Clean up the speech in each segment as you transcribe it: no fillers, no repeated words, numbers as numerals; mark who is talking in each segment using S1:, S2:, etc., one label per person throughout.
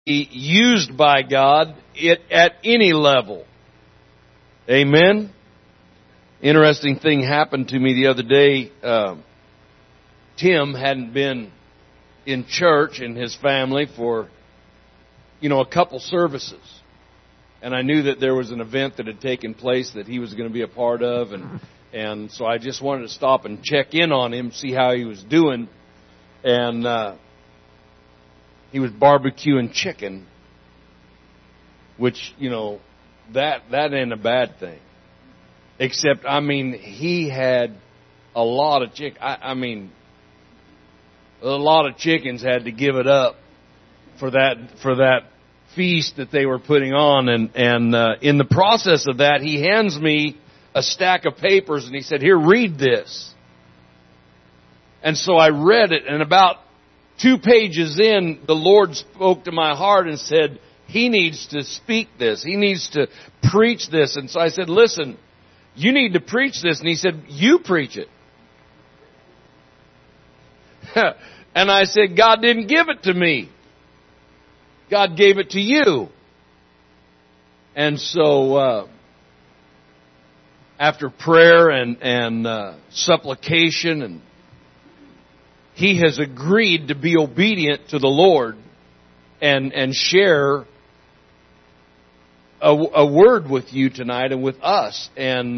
S1: be used by God at any level. Amen. Interesting thing happened to me the other day. Tim hadn't been in church and his family for, a couple services. And I knew that there was an event that had taken place that he was going to be a part of. And so I just wanted to stop and check in on him, see how he was doing. And he was barbecuing chicken, which, that ain't a bad thing. Except, he had a lot of chicken. A lot of chickens had to give it up for that feast that they were putting on. And in the process of that, he hands me a stack of papers and he said, "Here, read this." And so I read it, and about 2 pages in, the Lord spoke to my heart and said, he needs to speak this. He needs to preach this. And so I said, "Listen, you need to preach this." And he said, "You preach it." And I said, "God didn't give it to me. God gave it to you." And so, after prayer and supplication, and he has agreed to be obedient to the Lord and share a word with you tonight and with us. And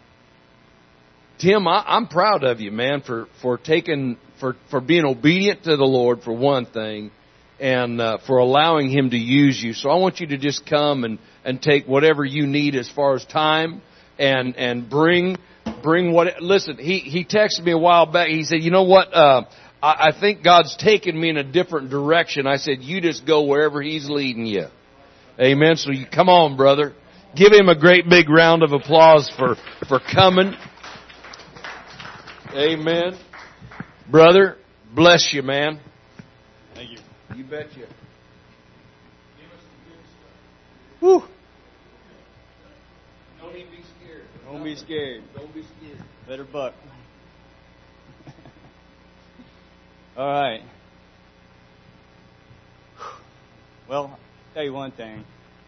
S1: Tim, I'm proud of you, man, for being obedient to the Lord, for one thing, and for allowing Him to use you. So I want you to just come and take whatever you need as far as time and bring what. Listen, he texted me a while back. He said, "You know what? I think God's taken me in a different direction." I said, "You just go wherever He's leading you." Amen. So you come on, brother. Give him a great big round of applause for coming. Amen. Brother, bless you, man.
S2: Thank you.
S1: You betcha. Give us
S2: some good stuff.
S1: Whew. Don't even be scared.
S2: Don't be scared.
S1: Don't be scared.
S2: Better buck. All right. Well, I'll tell you one thing.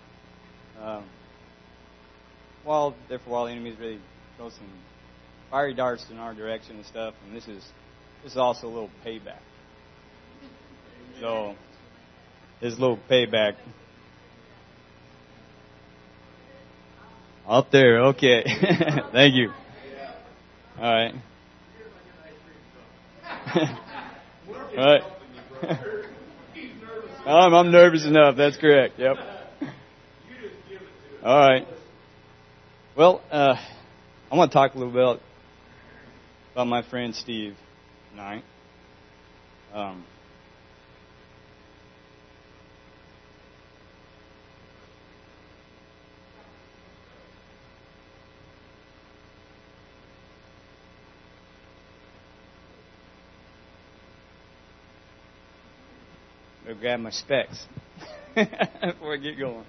S2: While the enemies really throw some fiery darts in our direction and stuff, and this is also a little payback. So, this is a little payback. Up there, okay. Thank you. All right. All right. I'm nervous enough. That's correct. Yep. All right. Well, I want to talk a little bit about my friend Steve tonight. I'll grab my specs before I get going.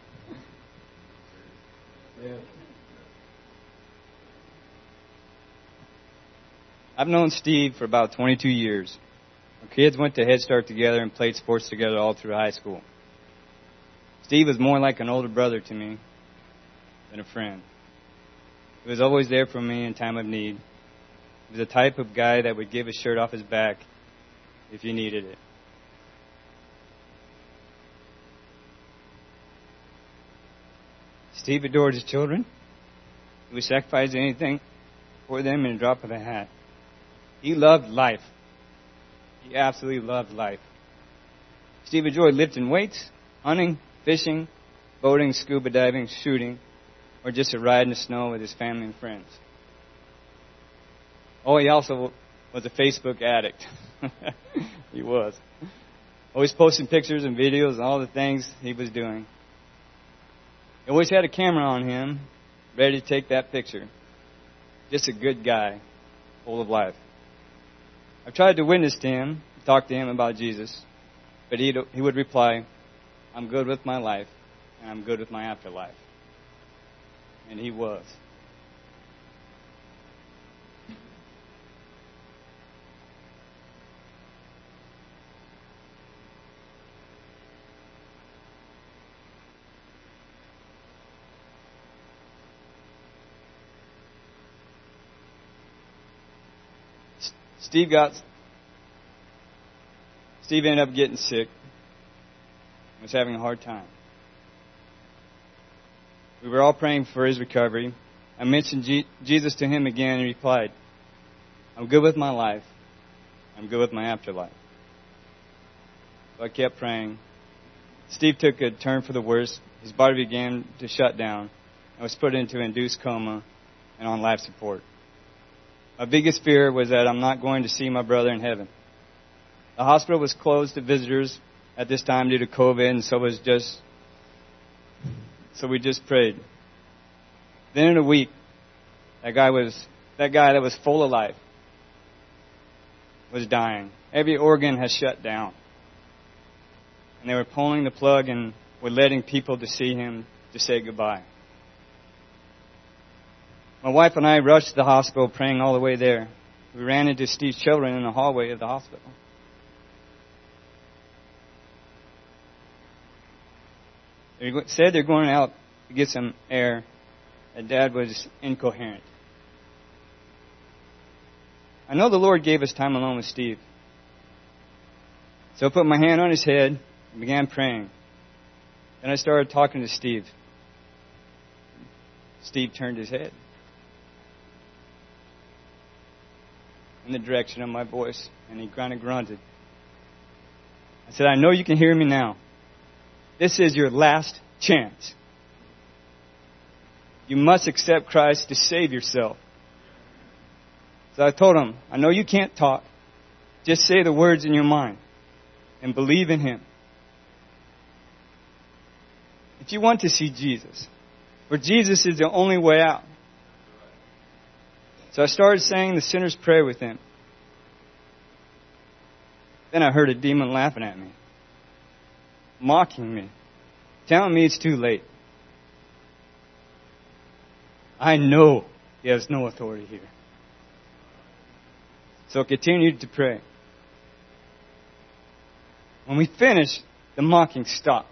S2: Yeah. I've known Steve for about 22 years. Our kids went to Head Start together and played sports together all through high school. Steve was more like an older brother to me than a friend. He was always there for me in time of need. He was the type of guy that would give his shirt off his back if you needed it. Steve adored his children. He would sacrifice anything for them in a drop of a hat. He loved life. He absolutely loved life. Steve enjoyed lifting weights, hunting, fishing, boating, scuba diving, shooting, or just a ride in the snow with his family and friends. Oh, he also was a Facebook addict. He was. Always posting pictures and videos and all the things he was doing. He always had a camera on him, ready to take that picture. Just a good guy, full of life. I've tried to witness to him, talk to him about Jesus, but he would reply, "I'm good with my life, and I'm good with my afterlife." And he was. Steve ended up getting sick. Was having a hard time. We were all praying for his recovery. I mentioned Jesus to him again, and he replied, "I'm good with my life. I'm good with my afterlife." So I kept praying. Steve took a turn for the worse. His body began to shut down. I was put into induced coma and on life support. My biggest fear was that I'm not going to see my brother in heaven. The hospital was closed to visitors at this time due to COVID, and so we just prayed. Then in a week, that guy that was full of life was dying. Every organ has shut down. And they were pulling the plug and were letting people to see him to say goodbye. My wife and I rushed to the hospital, praying all the way there. We ran into Steve's children in the hallway of the hospital. They said they're going out to get some air, and Dad was incoherent. I know the Lord gave us time alone with Steve. So I put my hand on his head and began praying. Then I started talking to Steve. Steve turned his head in the direction of my voice, and he kind of grunted. I said, "I know you can hear me now. This is your last chance. You must accept Christ to save yourself." So I told him, "I know you can't talk. Just say the words in your mind and believe in Him. If you want to see Jesus, for Jesus is the only way out." So I started saying the sinner's prayer with him. Then I heard a demon laughing at me, mocking me, telling me it's too late. I know he has no authority here. So I continued to pray. When we finished, the mocking stopped.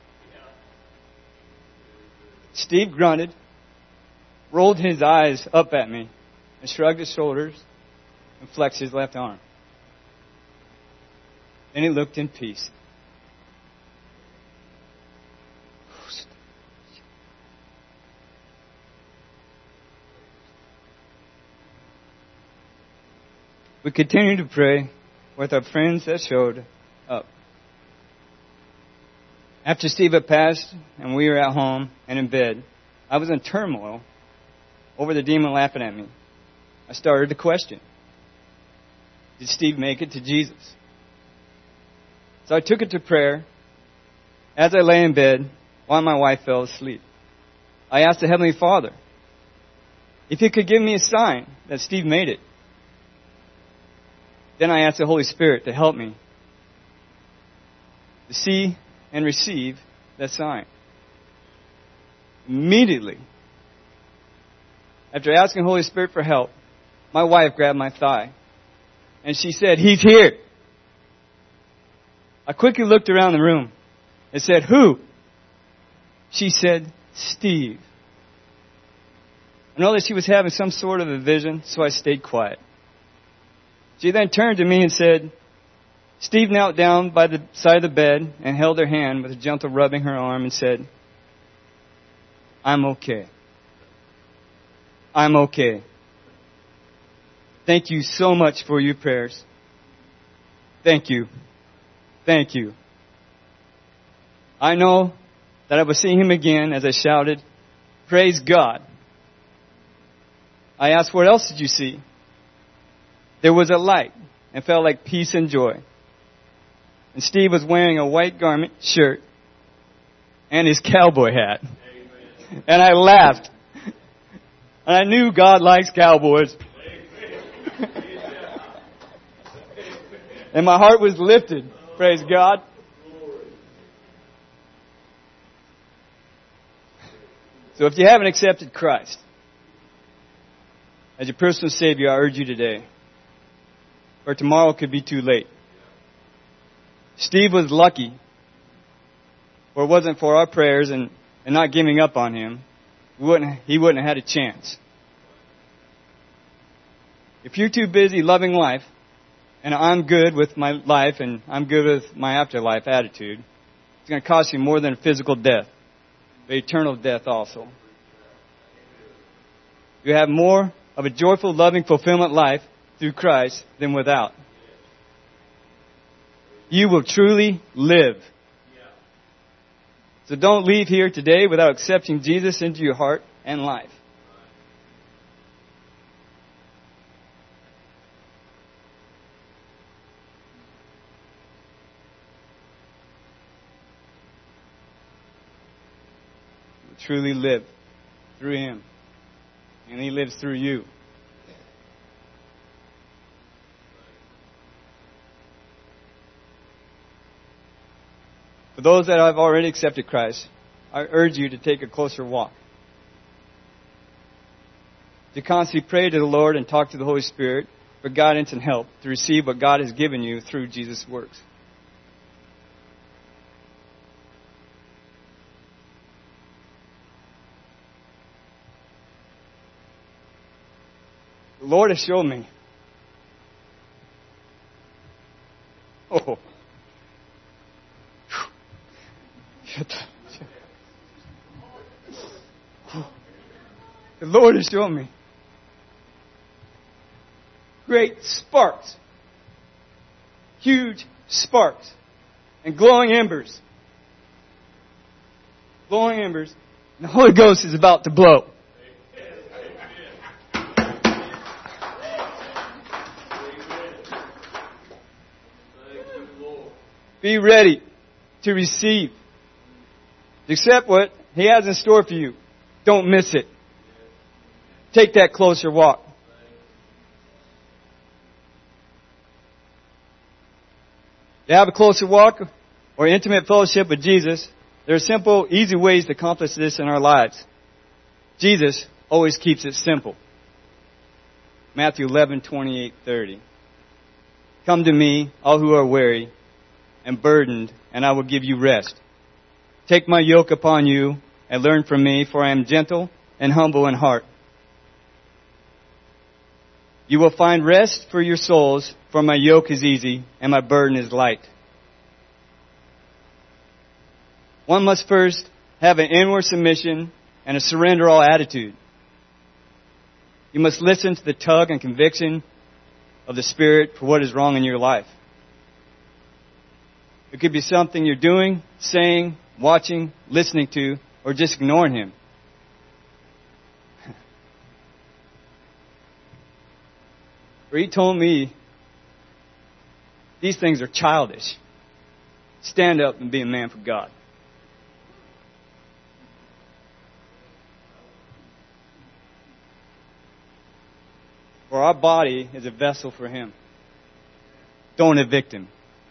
S2: Steve grunted, rolled his eyes up at me, and shrugged his shoulders and flexed his left arm. Then he looked in peace. We continued to pray with our friends that showed up. After Steve had passed and we were at home and in bed, I was in turmoil over the demon laughing at me. I started to question, did Steve make it to Jesus? So I took it to prayer. As I lay in bed, while my wife fell asleep, I asked the Heavenly Father if He could give me a sign that Steve made it. Then I asked the Holy Spirit to help me to see and receive that sign. Immediately, after asking the Holy Spirit for help, my wife grabbed my thigh and she said, "He's here." I quickly looked around the room and said, "Who?" She said, "Steve." I know that she was having some sort of a vision, so I stayed quiet. She then turned to me and said, Steve knelt down by the side of the bed and held her hand with a gentle rubbing her arm and said, "I'm okay. I'm okay. Thank you so much for your prayers. Thank you. Thank you." I know that I will see him again as I shouted, "Praise God." I asked, "What else did you see?" There was a light and felt like peace and joy. And Steve was wearing a white garment, shirt, and his cowboy hat. Amen. And I laughed. And I knew God likes cowboys. And my heart was lifted. Praise God. So if you haven't accepted Christ as your personal Savior, I urge you today. Or tomorrow could be too late. Steve was lucky. For it wasn't for our prayers and not giving up on him, he wouldn't have had a chance. If you're too busy loving life and I'm good with my life and I'm good with my afterlife attitude, it's going to cost you more than physical death, but eternal death also. You have more of a joyful, loving, fulfillment life through Christ than without. You will truly live. So don't leave here today without accepting Jesus into your heart and life. You will truly live through Him. And He lives through you. For those that have already accepted Christ, I urge you to take a closer walk. To constantly pray to the Lord and talk to the Holy Spirit for guidance and help to receive what God has given you through Jesus' works. The Lord has shown me. Oh. The Lord has shown me great sparks, huge sparks, and glowing embers. Glowing embers. And the Holy Ghost is about to blow. Be ready to receive. Accept what He has in store for you. Don't miss it. Take that closer walk. To have a closer walk or intimate fellowship with Jesus, there are simple, easy ways to accomplish this in our lives. Jesus always keeps it simple. Matthew 11:28-30. Come to me, all who are weary and burdened, and I will give you rest. Take my yoke upon you and learn from me, for I am gentle and humble in heart. You will find rest for your souls, for my yoke is easy and my burden is light. One must first have an inward submission and a surrender all attitude. You must listen to the tug and conviction of the Spirit for what is wrong in your life. It could be something you're doing, saying, watching, listening to, or just ignoring Him. For He told me, these things are childish. Stand up and be a man for God. For our body is a vessel for Him. Don't evict Him.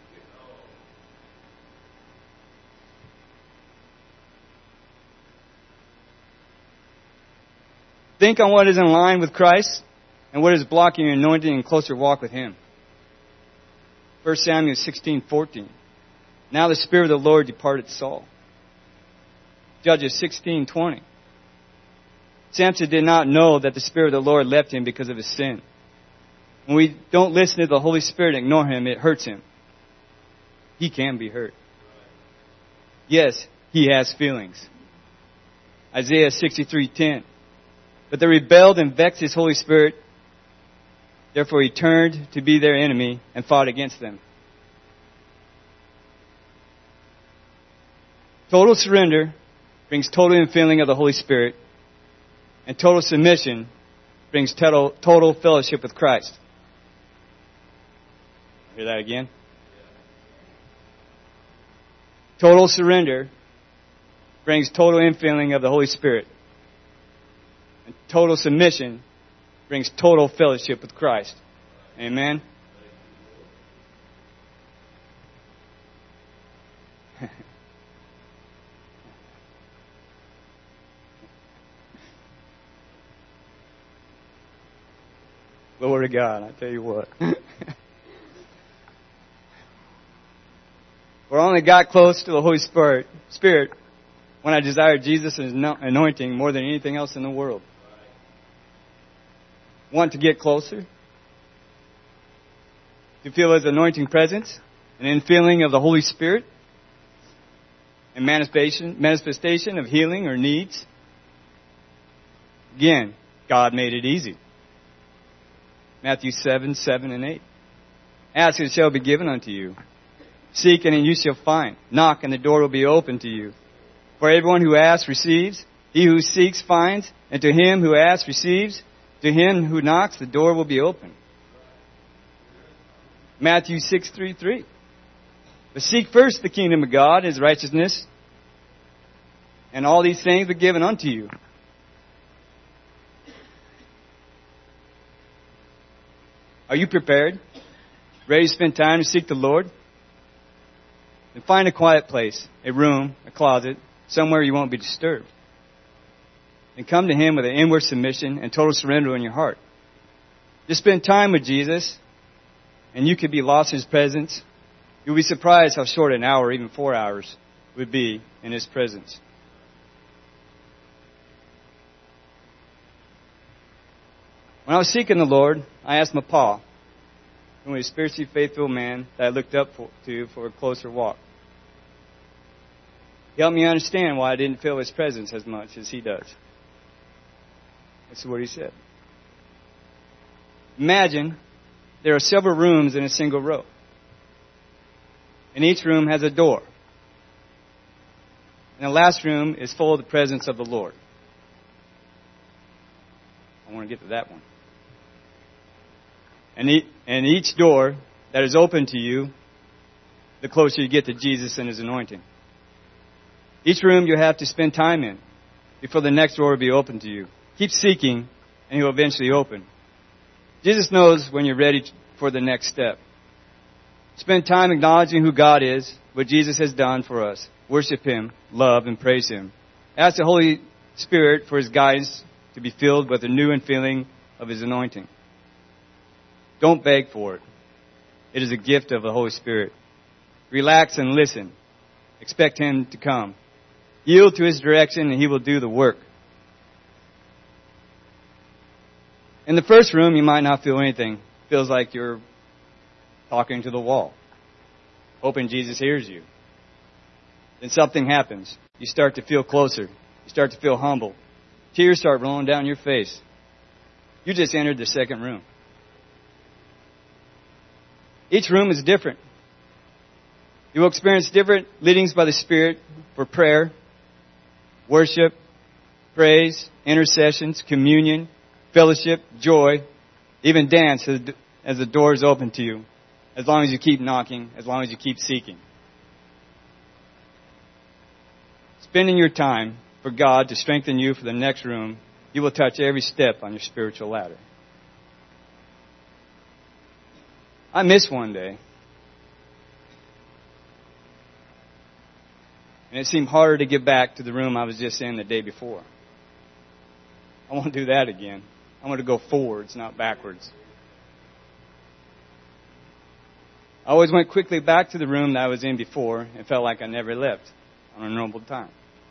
S2: Think on what is in line with Christ and what is blocking your anointing and closer walk with Him. 1 Samuel 16:14. Now the Spirit of the Lord departed Saul. Judges 16:20. Samson did not know that the Spirit of the Lord left him because of his sin. When we don't listen to the Holy Spirit and ignore Him, it hurts him. He can be hurt. Yes, he has feelings. Isaiah 63:10. But they rebelled and vexed His Holy Spirit. Therefore He turned to be their enemy and fought against them. Total surrender brings total infilling of the Holy Spirit. And total submission brings total fellowship with Christ. Hear that again? Total surrender brings total infilling of the Holy Spirit. And total submission brings total fellowship with Christ. Amen? Glory to God, I tell you what. I only got close to the Holy Spirit when I desired Jesus and His anointing more than anything else in the world. Want to get closer? to feel His anointing presence, an infilling of the Holy Spirit, and manifestation of healing or needs. Again, God made it easy. Matthew 7, and 8. Ask and it shall be given unto you. Seek and you shall find. Knock and the door will be opened to you. For everyone who asks receives. He who seeks finds. And to him who asks receives. To him who knocks the door will be opened. Matthew 6:3. But seek first the kingdom of God, His righteousness, and all these things are given unto you. Are you prepared? Ready to spend time to seek the Lord? Then find a quiet place, a room, a closet, somewhere you won't be disturbed. And come to Him with an inward submission and total surrender in your heart. Just spend time with Jesus, and you could be lost in His presence. You'll be surprised how short an hour, even 4 hours, would be in His presence. When I was seeking the Lord, I asked my pa, who was a spiritually faithful man that I looked up to for a closer walk. He helped me understand why I didn't feel His presence as much as he does. This is what he said. Imagine there are several rooms in a single row. And each room has a door. And the last room is full of the presence of the Lord. I want to get to that one. And each door that is open to you, the closer you get to Jesus and His anointing. Each room you have to spend time in before the next door will be open to you. Keep seeking, and He will eventually open. Jesus knows when you're ready for the next step. Spend time acknowledging who God is, what Jesus has done for us. Worship Him, love, and praise Him. Ask the Holy Spirit for His guidance to be filled with a new infilling of His anointing. Don't beg for it. It is a gift of the Holy Spirit. Relax and listen. Expect Him to come. Yield to His direction and He will do the work. In the first room, you might not feel anything. It feels like you're talking to the wall, hoping Jesus hears you. Then something happens. You start to feel closer. You start to feel humble. Tears start rolling down your face. You just entered the second room. Each room is different. You will experience different leadings by the Spirit for prayer, worship, praise, intercessions, communion, fellowship, joy, even dance as the door is open to you, as long as you keep knocking, as long as you keep seeking. Spending your time for God to strengthen you for the next room, you will touch every step on your spiritual ladder. I missed one day. And it seemed harder to get back to the room I was just in the day before. I won't do that again. I want to go forwards, not backwards. I always went quickly back to the room that I was in before and felt like I never left on a normal time.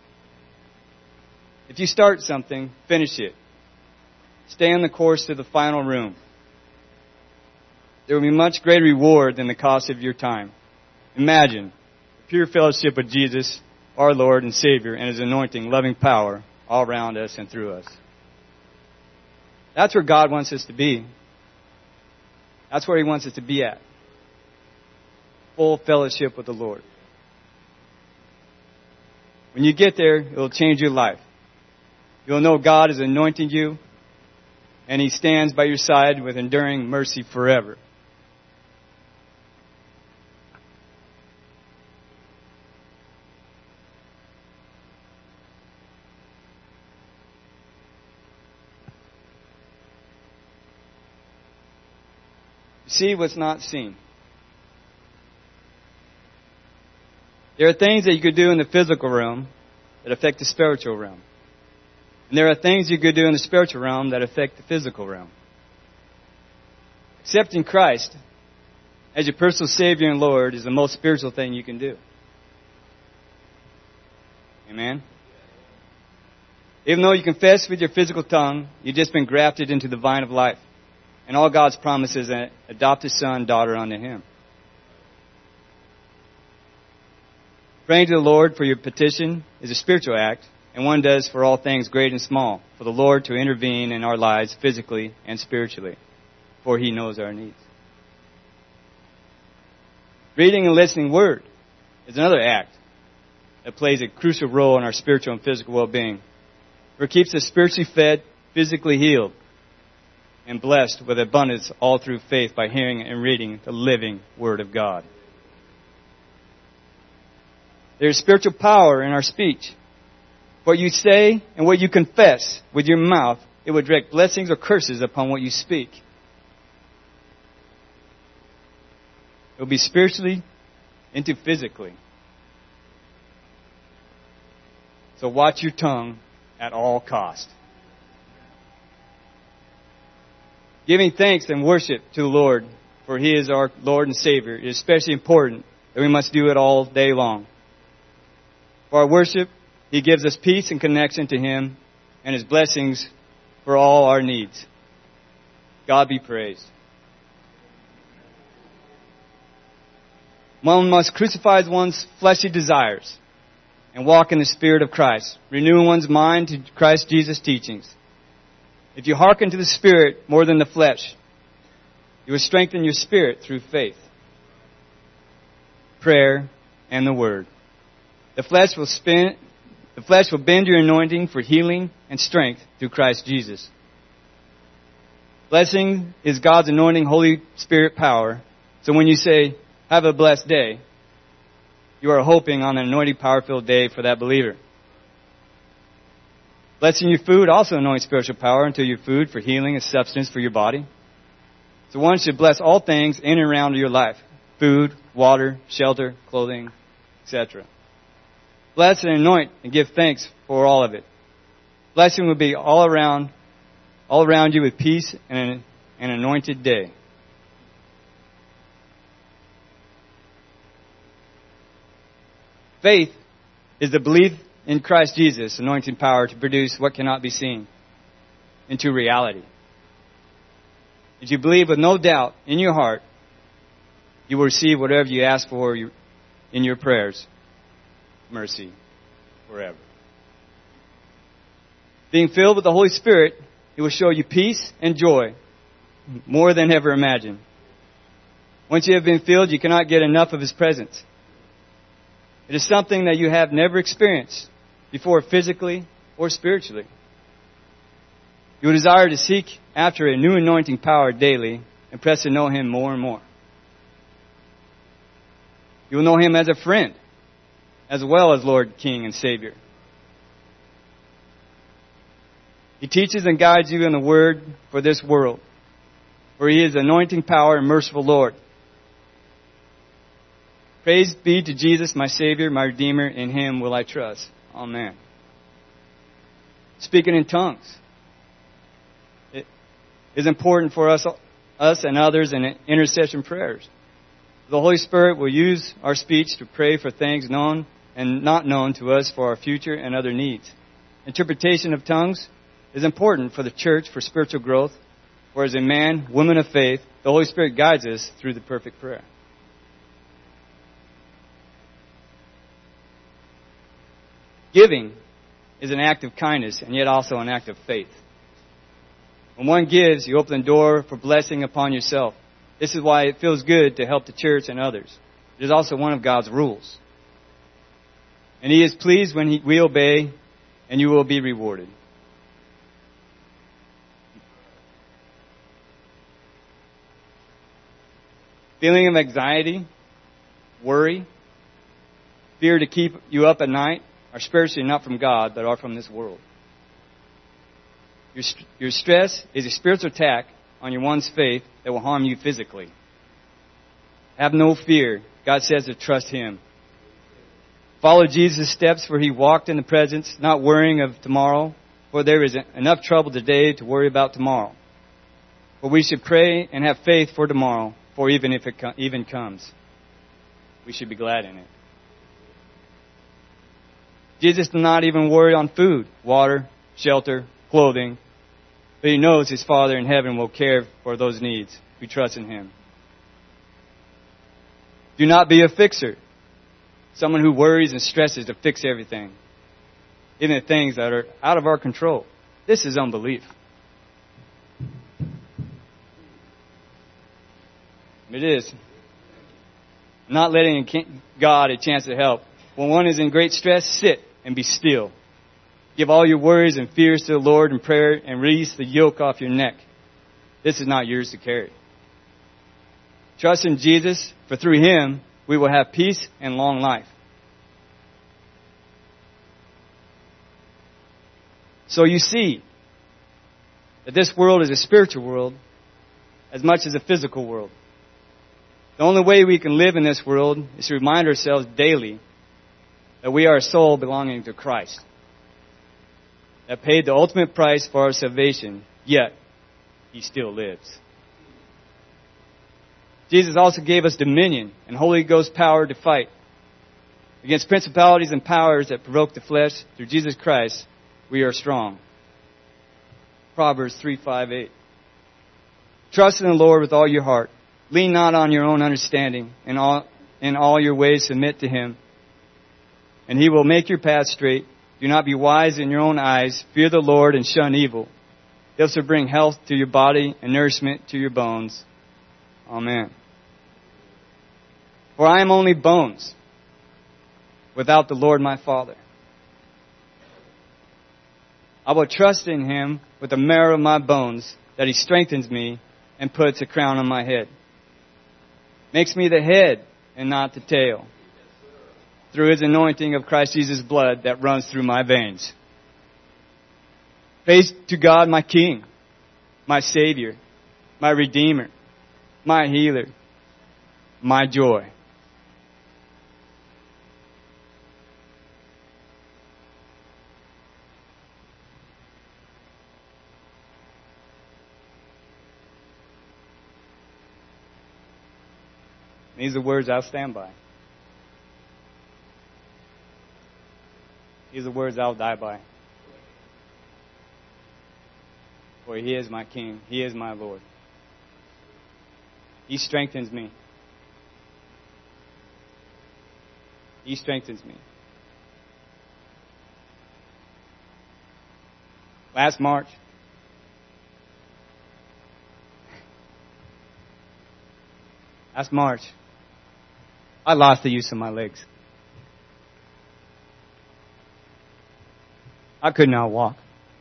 S2: If you start something, finish it. Stay on the course to the final room. There will be much greater reward than the cost of your time. Imagine the pure fellowship with Jesus, our Lord and Savior, and His anointing, loving power all around us and through us. That's where God wants us to be. That's where He wants us to be at. Full fellowship with the Lord. When you get there, it will change your life. You'll know God is anointing you, and He stands by your side with enduring mercy forever. See what's not seen. There are things that you could do in the physical realm that affect the spiritual realm. And there are things you could do in the spiritual realm that affect the physical realm. Accepting Christ as your personal Savior and Lord is the most spiritual thing you can do. Amen? Even though you confess with your physical tongue, you've just been grafted into the vine of life. and all God's promises an adopted son, daughter unto Him. Praying to the Lord for your petition is a spiritual act, and one does for all things great and small, for the Lord to intervene in our lives physically and spiritually, for He knows our needs. Reading and listening Word is another act that plays a crucial role in our spiritual and physical well-being, for it keeps us spiritually fed, physically healed, and blessed with abundance all through faith by hearing and reading the living Word of God. There is spiritual power in our speech. What you say and what you confess with your mouth, it will direct blessings or curses upon what you speak. It will be spiritually into physically. So watch your tongue at all cost. Giving thanks and worship to the Lord, for He is our Lord and Savior, is especially important that we must do it all day long. For our worship, He gives us peace and connection to Him and His blessings for all our needs. God be praised. One must crucify one's fleshly desires and walk in the Spirit of Christ, renewing one's mind to Christ Jesus' teachings. If you hearken to the Spirit more than the flesh, you will strengthen your spirit through faith, prayer, and the Word. The flesh will bend your anointing for healing and strength through Christ Jesus. Blessing is God's anointing Holy Spirit power. So when you say, have a blessed day, you are hoping on an anointing power-filled day for that believer. Blessing your food also anoints spiritual power unto your food for healing and substance for your body. So one should bless all things in and around your life. Food, water, shelter, clothing, etc. Bless and anoint and give thanks for all of it. Blessing will be all around you with peace and an anointed day. Faith is the belief in Christ Jesus' anointing power to produce what cannot be seen into reality. If you believe with no doubt in your heart, you will receive whatever you ask for in your prayers. Mercy forever. Being filled with the Holy Spirit, He will show you peace and joy more than ever imagined. Once you have been filled, you cannot get enough of His presence. It is something that you have never experienced before physically or spiritually. You will desire to seek after a new anointing power daily and press to know Him more and more. You will know Him as a friend, as well as Lord, King, and Savior. He teaches and guides you in the Word for this world, for He is anointing power and merciful Lord. Praise be to Jesus, my Savior, my Redeemer. In Him will I trust. Amen. Speaking in tongues. It is important for us and others in intercession prayers. The Holy Spirit will use our speech to pray for things known and not known to us for our future and other needs. Interpretation of tongues is important for the church for spiritual growth, for as a man, woman of faith, the Holy Spirit guides us through the perfect prayer. Giving is an act of kindness and yet also an act of faith. When one gives, you open the door for blessing upon yourself. This is why it feels good to help the church and others. It is also one of God's rules. And He is pleased when we obey, and you will be rewarded. Feeling of anxiety, worry, fear to keep you up at night are spiritually not from God, but are from this world. Your stress is a spiritual attack on your one's faith that will harm you physically. Have no fear. God says to trust Him. Follow Jesus' steps, for He walked in the presence, not worrying of tomorrow, for there is enough trouble today to worry about tomorrow. For we should pray and have faith for tomorrow, for even if it even comes, we should be glad in it. Jesus did not even worry on food, water, shelter, clothing. But he knows his Father in heaven will care for those needs if we trust in him. Do not be a fixer. Someone who worries and stresses to fix everything. Even the things that are out of our control. This is unbelief. It is. Not letting God a chance to help. When one is in great stress, sit and be still. Give all your worries and fears to the Lord in prayer and release the yoke off your neck. This is not yours to carry. Trust in Jesus, for through him we will have peace and long life. So you see that this world is a spiritual world as much as a physical world. The only way we can live in this world is to remind ourselves daily that we are a soul belonging to Christ, that paid the ultimate price for our salvation, yet he still lives. Jesus also gave us dominion and Holy Ghost power to fight against principalities and powers that provoke the flesh. Through Jesus Christ, we are strong. Proverbs 3:5-8. Trust in the Lord with all your heart. Lean not on your own understanding. In all your ways submit to him, and he will make your path straight. Do not be wise in your own eyes. Fear the Lord and shun evil. This will bring health to your body and nourishment to your bones. Amen. For I am only bones without the Lord my Father. I will trust in him with the marrow of my bones, that he strengthens me and puts a crown on my head. Makes me the head and not the tail, through his anointing of Christ Jesus' blood that runs through my veins. Praise to God, my King, my Savior, my Redeemer, my Healer, my joy. These are words I'll stand by. These are words I'll die by. For he is my King. He is my Lord. He strengthens me. He strengthens me. Last March, I lost the use of my legs. I could not walk.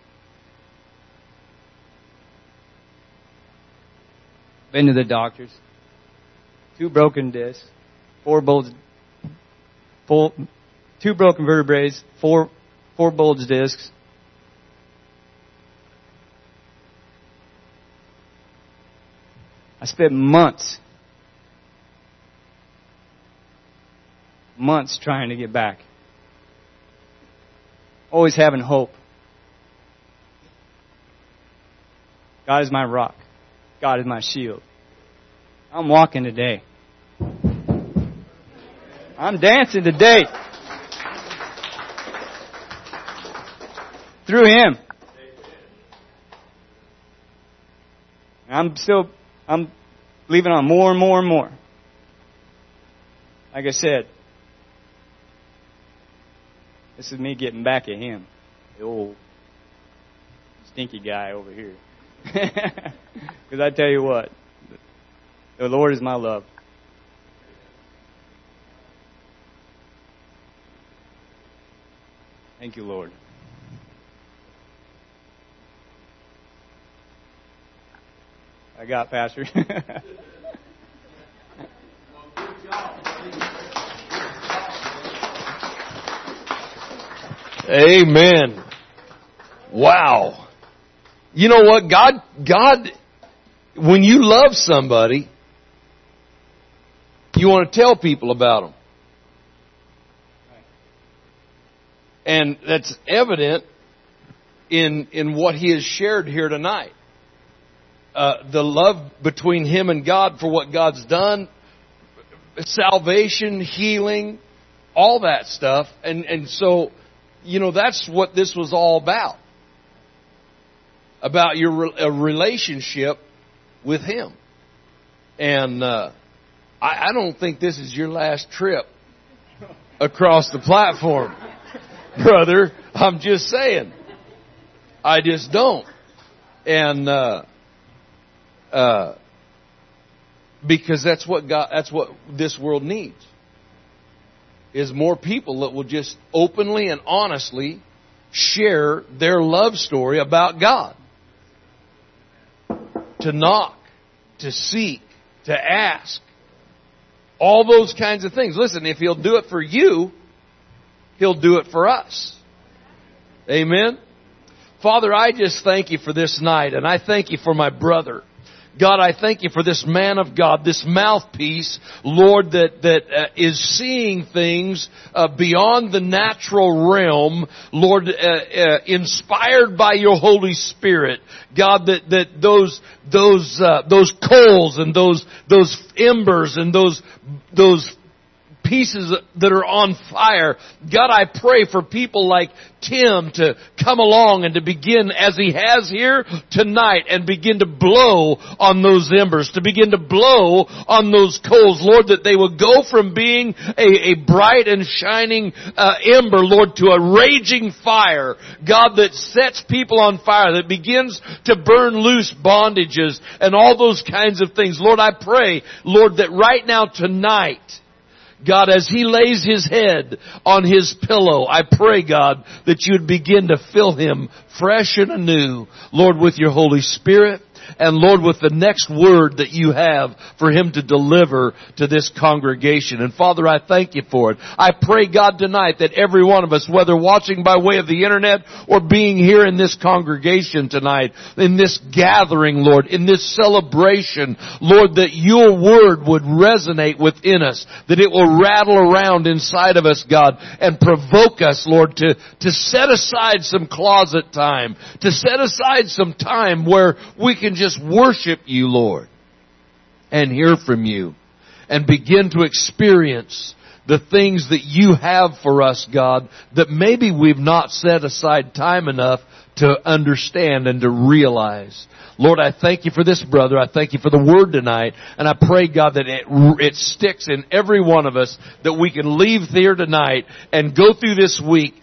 S2: Been to the doctors. 2 broken discs, 2 broken vertebrae, 4 bulged discs. I spent months trying to get back. Always having hope. God is my rock. God is my shield. I'm walking today. I'm dancing today. Through him. I'm believing on more and more and more. Like I said, this is me getting back at him. The old stinky guy over here. Because I tell you what, the Lord is my love. Thank you, Lord. I got Pastor.
S1: Amen. Wow. You know what? God, when you love somebody, you want to tell people about them. And that's evident in what he has shared here tonight. The love between him and God for what God's done, salvation, healing, all that stuff. And so, you know, that's what this was all about. about your relationship with Him. And I don't think this is your last trip across the platform, brother. I'm just saying. I just don't. And because that's what this world needs, is more people that will just openly and honestly share their love story about God. To knock, to seek, to ask. All those kinds of things. Listen, if He'll do it for you, He'll do it for us. Amen? Father, I just thank You for this night, and I thank You for my brother. God, I thank You for this man of God, this mouthpiece, Lord, that is seeing things beyond the natural realm, Lord, inspired by Your Holy Spirit. God, that those coals and those embers and those pieces that are on fire. God, I pray for people like Tim to come along and to begin, as he has here tonight, and begin to blow on those embers, to begin to blow on those coals, Lord, that they will go from being a bright and shining ember, Lord, to a raging fire, God, that sets people on fire, that begins to burn loose bondages and all those kinds of things. Lord, I pray, Lord, that right now tonight, God, as he lays his head on his pillow, I pray, God, that you'd begin to fill him fresh and anew, Lord, with your Holy Spirit. And Lord, with the next word that you have for him to deliver to this congregation. And Father, I thank you for it. I pray, God, tonight that every one of us, whether watching by way of the internet or being here in this congregation tonight, in this gathering, Lord, in this celebration, Lord, that your word would resonate within us, that it will rattle around inside of us, God, and provoke us, Lord, to set aside some closet time, to set aside some time where we can just worship you, Lord, and hear from you, and begin to experience the things that you have for us, God, that maybe we've not set aside time enough to understand and to realize. Lord, I thank you for this brother. I thank you for the word tonight. And I pray, God, that it sticks in every one of us, that we can leave here tonight and go through this week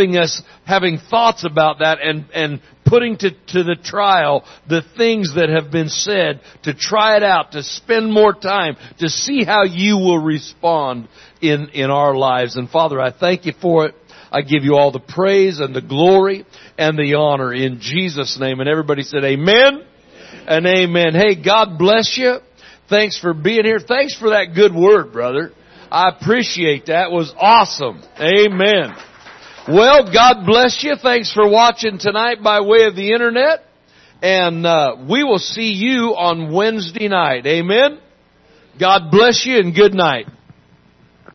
S1: having thoughts about that and putting to the trial the things that have been said, to try it out, to spend more time, to see how you will respond in our lives. And Father, I thank you for it. I give you all the praise and the glory and the honor in Jesus' name. And everybody said amen and amen. Hey, God bless you. Thanks for being here. Thanks for that good word, brother. I appreciate that. It was awesome. Amen. Well, God bless you. Thanks for watching tonight by way of the internet. And we will see you on Wednesday night. Amen. God bless you and good night.